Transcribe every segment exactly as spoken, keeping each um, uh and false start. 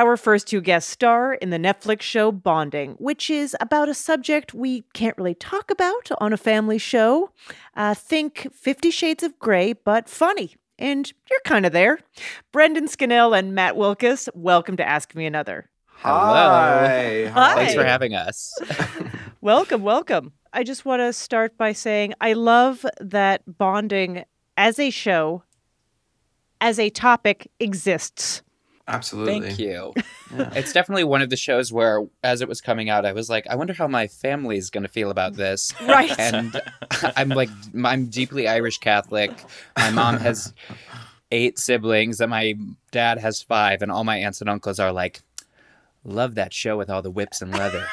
our first two guests star in the Netflix show Bonding, which is about a subject we can't really talk about on a family show. Uh, think Fifty Shades of Grey, but funny. And you're kind of there. Brendan Scannell and Matt Wilkes, welcome to Ask Me Another. Hello. Hi. Hi. Thanks for having us. Welcome, welcome. I just want to start by saying I love that Bonding as a show, as a topic, exists. Absolutely. Thank you. Yeah. It's definitely one of the shows where, as it was coming out, I was like, I wonder how my family's going to feel about this. Right. And I'm like, I'm deeply Irish Catholic. My mom has eight siblings, and my dad has five, and all my aunts and uncles are like, love that show with all the whips and leather.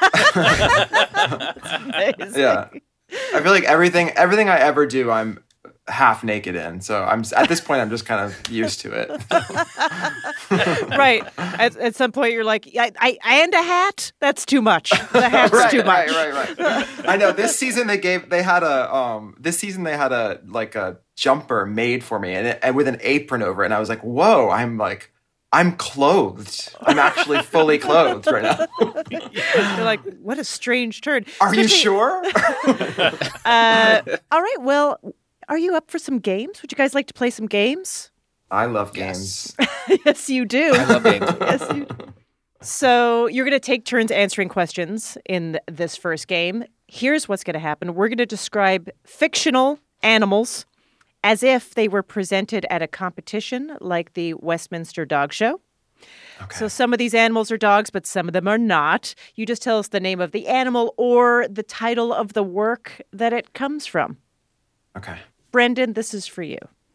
Amazing. Yeah. I feel like everything everything I ever do, I'm half naked in. So I'm at this point, I'm just kind of used to it. Right. At, at some point, you're like, I, I and a hat? That's too much. The hat's right, too much. Right, right, right. I know. This season they gave they had a um. This season they had a like a jumper made for me and, it, and with an apron over it, and I was like, whoa! I'm like. I'm clothed. I'm actually fully clothed right now. You're like, what a strange turn. Are Especially, you sure? uh, all right. Well, are you up for some games? Would you guys like to play some games? I love games. Yes, Yes, you do. I love games. Yes, you do. So you're going to take turns answering questions in this first game. Here's what's going to happen. We're going to describe fictional animals as if they were presented at a competition like the Westminster Dog Show. Okay. So some of these animals are dogs, but some of them are not. You just tell us the name of the animal or the title of the work that it comes from. Okay. Brendan, this is for you.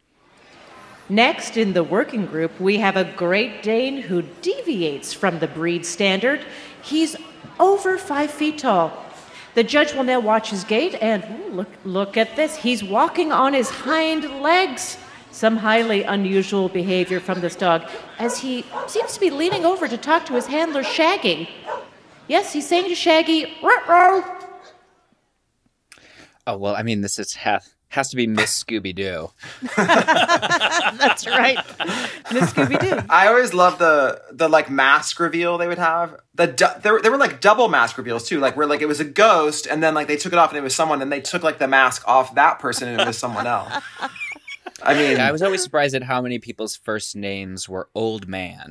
Next in the working group, we have a Great Dane who deviates from the breed standard. He's over five feet tall. The judge will now watch his gait, and ooh, look, look at this. He's walking on his hind legs. Some highly unusual behavior from this dog, as he seems to be leaning over to talk to his handler, Shaggy. Yes, he's saying to Shaggy, ruh-roh. Oh, well, I mean, this is ha- has to be Miss Scooby-Doo. That's right. Miss Scooby-Doo. I always loved the the like mask reveal they would have. The du- there, there were like double mask reveals too, like where like it was a ghost and then like they took it off and it was someone and they took like the mask off that person and it was someone else. I mean, yeah, I was always surprised at how many people's first names were Old Man.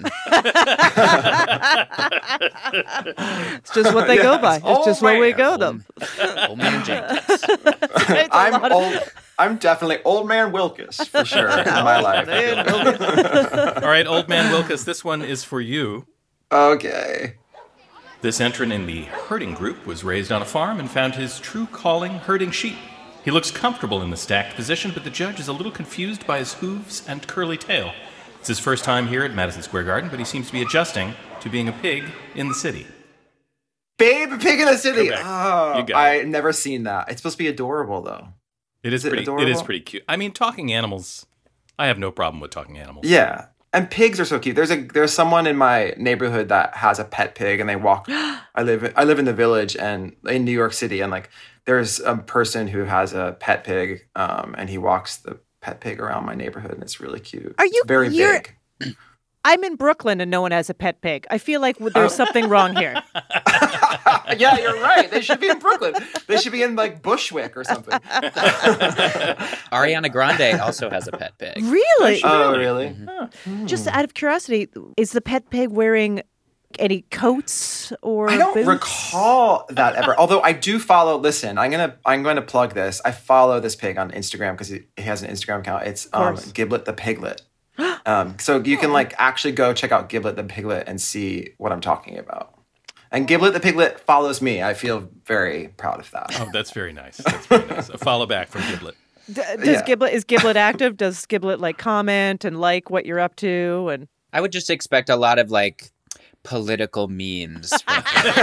It's just what they Yes, go by. It's Old just what we Man. go Old, them. Old Man Jenkins. It's a I'm lot of- old. I'm definitely Old Man Wilkes for sure in my life. All right, Old Man Wilkes, this one is for you. Okay. This entrant in the herding group was raised on a farm and found his true calling herding sheep. He looks comfortable in the stacked position, but the judge is a little confused by his hooves and curly tail. It's his first time here at Madison Square Garden, but he seems to be adjusting to being a pig in the city. Babe Pig in the City. Correct. Oh, You got it. I've never seen that. It's supposed to be adorable though. It is, Is it pretty. It adorable? is pretty cute. I mean, talking animals. I have no problem with talking animals. Yeah. And pigs are so cute. There's a there's someone in my neighborhood that has a pet pig and they walk I live I live in the village and in New York City and like there's a person who has a pet pig um, and he walks the pet pig around my neighborhood and it's really cute. Are you- It's very you're- big. I'm in Brooklyn and no one has a pet pig. I feel like there's something wrong here. Yeah, you're right. They should be in Brooklyn. They should be in like Bushwick or something. Ariana Grande also has a pet pig. Really? Oh, really? Mm-hmm. Just out of curiosity, is the pet pig wearing any coats or I don't boots? recall that ever. Although I do follow. Listen, I'm gonna I'm going to plug this. I follow this pig on Instagram because he, he has an Instagram account. It's um, course. Giblet the Piglet. Um, so you can like actually go check out Giblet the Piglet and see what I'm talking about. And Giblet the Piglet follows me. I feel very proud of that. Oh, that's very nice. That's very nice. A follow back from Giblet. D- does Yeah. Giblet is Giblet active? Does Giblet like comment and like what you're up to? And I would just expect a lot of like political memes. From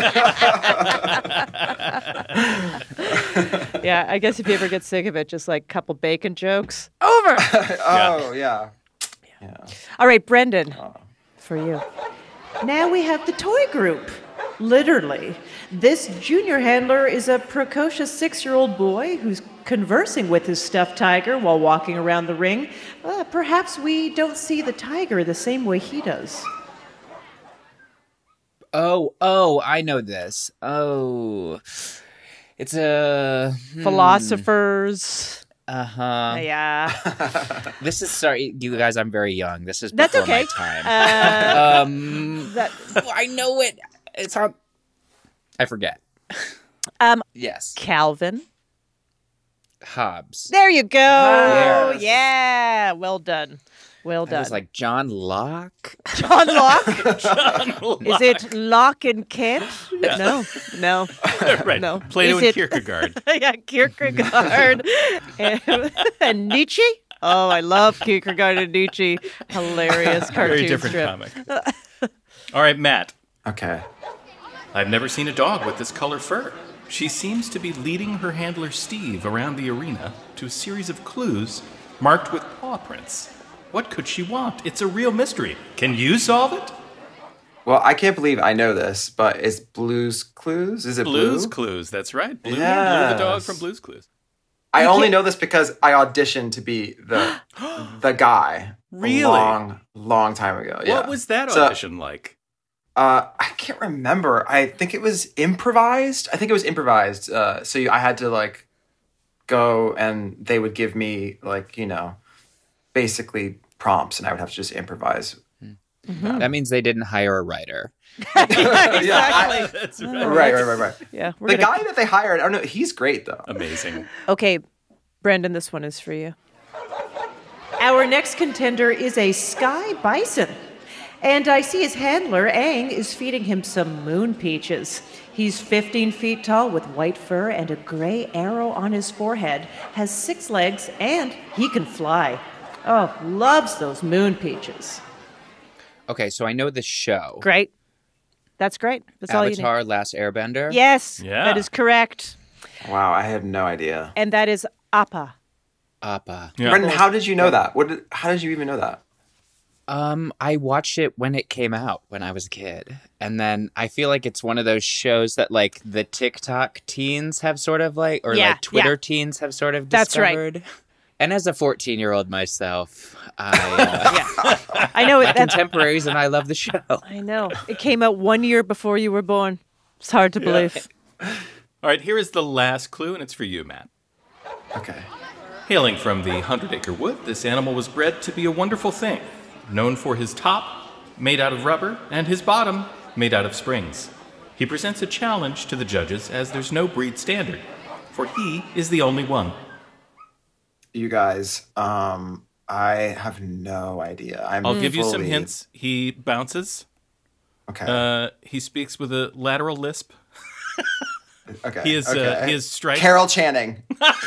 yeah, I guess if you ever get sick of it, just like a couple bacon jokes. Over. Oh yeah. Yeah. All right, Brendan, for you. Now we have the toy group. Literally. This junior handler is a precocious six-year-old boy who's conversing with his stuffed tiger while walking around the ring. Uh, perhaps we don't see the tiger the same way he does. Oh, oh, I know this. Oh, it's a hmm. Philosophers. Uh huh. Yeah. This is sorry, you guys. I'm very young. This is That's before okay. my time. Uh, um, that, I know it. It's on. I forget. um, Yes. Calvin. Hobbes. There you go. Yes. Yeah. Well done. Well I done. was like John Locke. John Locke. John Locke. Is it Locke and Kent? Yeah. No. No. right. No. Plato Is and it- Kierkegaard. Yeah, Kierkegaard and, and Nietzsche. Oh, I love Kierkegaard and Nietzsche. Hilarious cartoon Very different strip. comic. All right, Matt. Okay. I've never seen a dog with this color fur. She seems to be leading her handler Steve around the arena to a series of clues marked with paw prints. What could she want? It's a real mystery. Can you solve it? Well, I can't believe I know this, but is Blue's Clues? Is it Blues Blue? Clues, that's right. Blue, Blue the Yes. dog from Blues Clues. I You only can't- know this because I auditioned to be the the guy. Really? A long, long time ago. Yeah. What was that So, audition like? Uh, I can't remember. I think it was improvised. I think it was improvised. Uh, so you, I had to like go and they would give me like, you know, basically prompts and I would have to just improvise. That means they didn't hire a writer. Yeah, I- That's Oh, right. right, right, right, right. Yeah, we're The gonna... guy that they hired, I don't know, he's great though. Amazing. Okay, Brendan, this one is for you. Our next contender is a sky bison. And I see his handler, Aang, is feeding him some moon peaches. He's fifteen feet tall with white fur and a gray arrow on his forehead, has six legs, and he can fly. Oh, loves those moon peaches. Okay, so I know the show. Great. That's great. That's all you need. Avatar: Last Airbender. Yes, Yeah. that is correct. Wow, I had no idea. And that is Appa. Appa. Yeah. Brendan, how did you know that? What did, how did you even know that? Um, I watched it when it came out when I was a kid, and then I feel like it's one of those shows that like the TikTok teens have sort of like, or Yeah, like Twitter yeah. teens have sort of That's right. discovered. And as a fourteen-year-old myself, I uh, Yeah. I know it. my That's, contemporaries and I love the show. I know. It came out one year before you were born. It's hard to believe. All right, here is the last clue, and it's for you, Matt. Okay. Hailing from the Hundred Acre Wood, this animal was bred to be a wonderful thing, known for his top, made out of rubber, and his bottom, made out of springs. He presents a challenge to the judges as there's no breed standard, for he is the only one. You guys, um, I have no idea. I'm I'll give you some fully- hints. He bounces. Okay. Uh, he speaks with a lateral lisp. okay. He is okay. uh, he is striped. Carol Channing.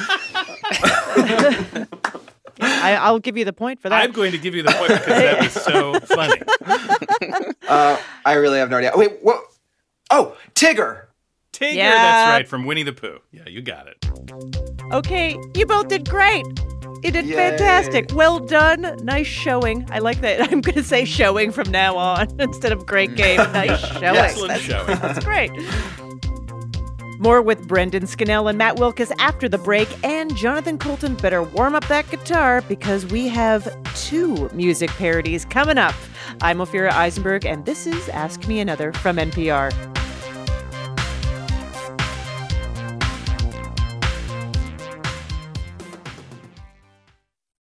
I, I'll give you the point for that. I'm going to give you the point because that was so funny. Uh, I really have no idea. Wait, what? Oh, Tigger. Tigger, Yeah. that's right, from Winnie the Pooh. Yeah, you got it. Okay, you both did great. You did Yay. fantastic. Well done. Nice showing. I like that. I'm going to say showing from now on instead of great game. Nice showing. Excellent That's, showing. that's great. More with Brendan Scannell and Matt Wilkes after the break. And Jonathan Coulton better warm up that guitar because we have two music parodies coming up. I'm Ophira Eisenberg, and this is Ask Me Another from N P R.